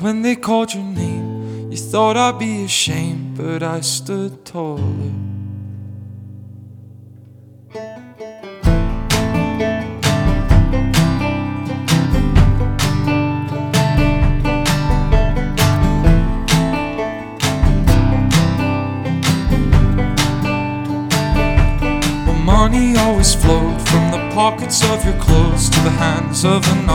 when they called your name, you thought I'd be ashamed, but I stood taller. Money always flowed from the pockets of your clothes to the hands of an